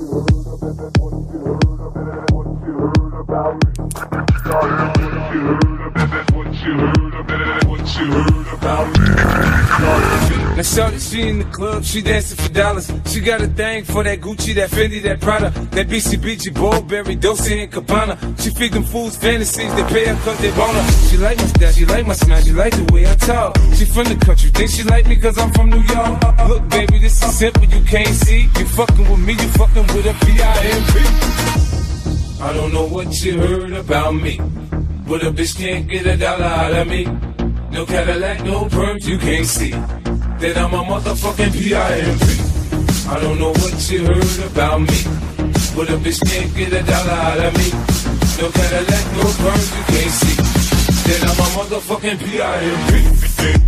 Now shorty, she in the club, she dancing for dollars. She got a thing for that Gucci, that Fendi, that Prada, that BCBG, Burberry, Dolce and Gabbana. She feed them fools fantasies, they pay her cause they want her. She like my style, she like my smile, she like the way I talk. She from the country, think she like me cause I'm from New York. Look baby, this is simple, you can't see. You fucking with me, you fucking with a P.I.M.P. I don't know what you heard about me, but a bitch can't get a dollar out of me. No Cadillac, no perms, you can't see that I'm a motherfucking P.I.M.P. I don't know what you heard about me, but a bitch can't get a dollar out of me. No Cadillac, no perms, you can't see that I'm a motherfucking P.I.M.P.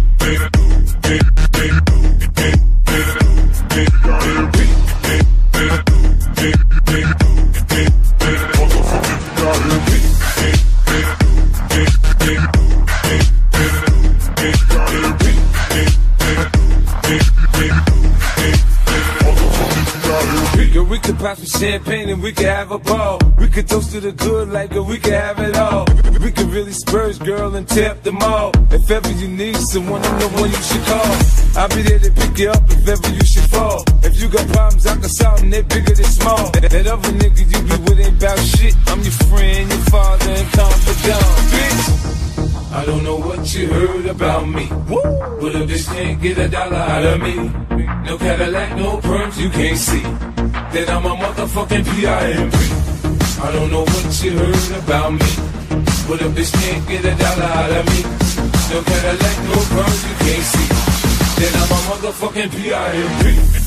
We could pop some champagne and we could have a ball. We could toast to the good like we could have it all. We could really spurge, girl, and tap them all. If ever you need someone, I'm the one you should call. I'll be there to pick you up if ever you should fall. If you got problems, I can solve them, they're bigger than small. That other nigga you be with ain't about shit. I'm your friend, your father, and confidant, bitch. I don't know what you heard about me, but a bitch can't get a dollar out of me. No Cadillac, no perms, you can't see that I'm a motherfucking P.I.M.P. I don't know what you heard about me, but a bitch can't get a dollar out of me. No Cadillac, no perms, you can't see that I'm a motherfucking P.I.M.P.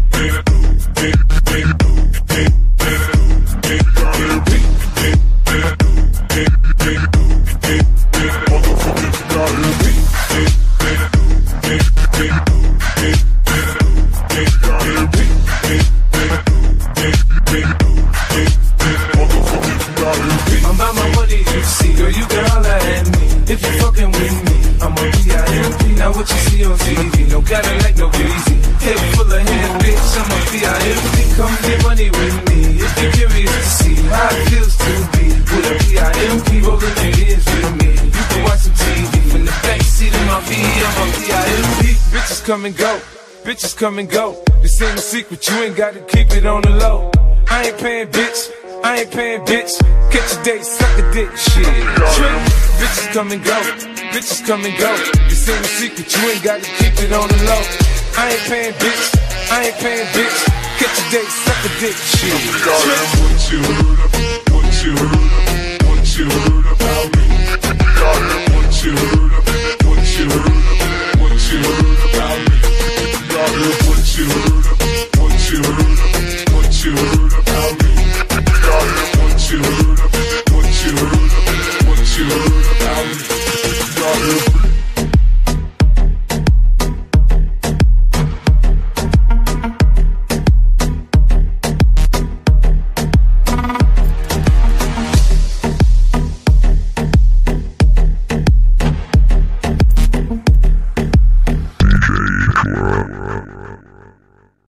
I'm about my money, you see, girl, you can holler at me. If you fucking with me, I'm a P.I.M.P. Now what you see on TV, no Cadillac, no greasy. Head full of hair, bitch, I'm a P.I.M.P. Come get money with me, if you're curious to see how it feels to be with a P.I.M.P. rolling your ears with me. You can watch some TV from the backseat of my V, I'm a P.I.M.P. Bitches come and go, bitches come and go. This ain't a secret, you ain't gotta keep it on the low. I ain't paying, bitch. I ain't paying, bitch. Catch a date, suck a dick, shit. Trick. Bitches come and go, bitches come and go. This ain't a secret, you ain't gotta keep it on the low. I ain't paying, bitch. I ain't paying, bitch. Catch a date, suck a dick, shit. What you heard, what you heard, what you heard about me? What you heard, what you heard.